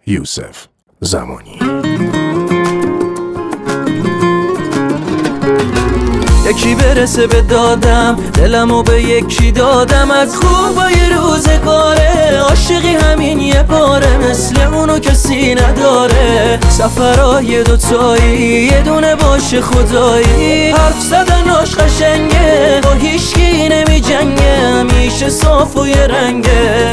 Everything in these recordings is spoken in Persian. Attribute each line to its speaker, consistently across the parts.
Speaker 1: یوسف زمانی.
Speaker 2: یکی برسه به دادم، دلمو به یکی دادم. از خوبای روزگاره عاشقی همین یه باره، مثل اونو کسی نداره. سفرهای دوتایی یه دونه باشه خدایی. حرف زدناش قشنگه، با هیچکی نمی جنگه، همیشه صاف و یه رنگه.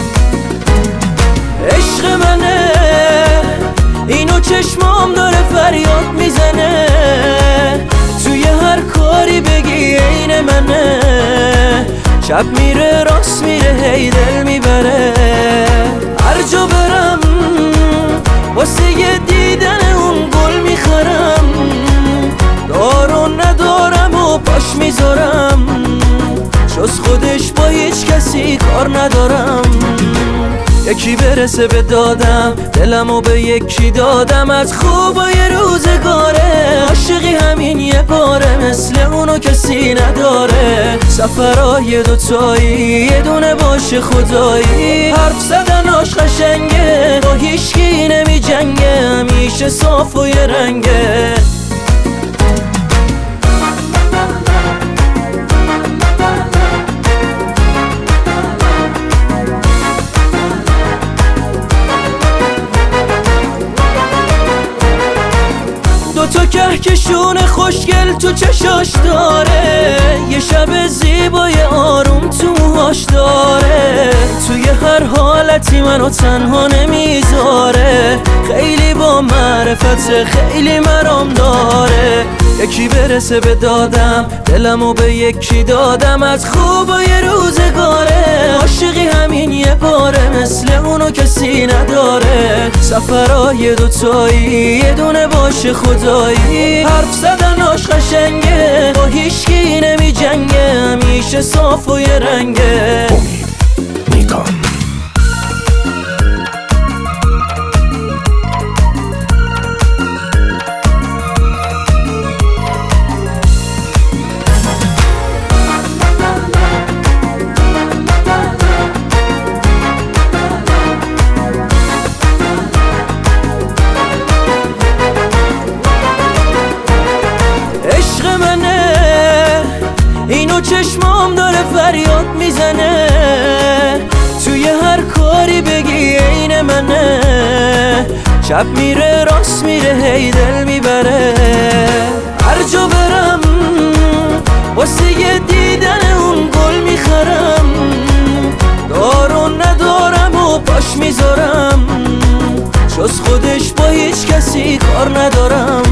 Speaker 2: عشق منه اینو چشمام داره فریاد میزنه. توی هر کاری بگی عین منه. شب میره راست میره هی دل میبره. هر جا برم واسه یه دیدن اون گل میخرم. دارو ندارم و پاش میذارم، جز خودش با هیچ کسی کار ندارم. یکی برسه به دادم، دلمو به یکی دادم. از خوبای روزگاره عاشقی همین یه باره، مثل اونو کسی نداره. سفرهای دوتایی یه دونه باشه خدایی. حرف زدناش قشنگه، با هیچکی نمی جنگه، همیشه صاف و یه رنگه. دوتا کهکشون خوشگل تو چشاش داره. یه شب زیبای آروم تو موهاش داره. توی هر حالتی منو تنها نمیذاره. خیلی با معرفت خیلی مرام داره. یکی برسه به دادم، دلمو به یکی دادم. از خوبای روزگاره عاشقی همین یه باره، مثل اونو کسی نداره. سفرهای دوتایی یه دونه باشه خدایی. حرف زدناش قشنگه، با هیچکی نمی جنگه، همیشه صاف و یه رنگه.
Speaker 1: امید نیکان.
Speaker 2: اینو چشمام داره فریاد میزنه. توی هر کاری بگی عین منه. شب میره راست میره هی دل میبره. هر جا برم واسه یه دیدن اون گل میخرم. دارو ندارم و پاش میذارم، جز خودش با هیچ کسی کار ندارم.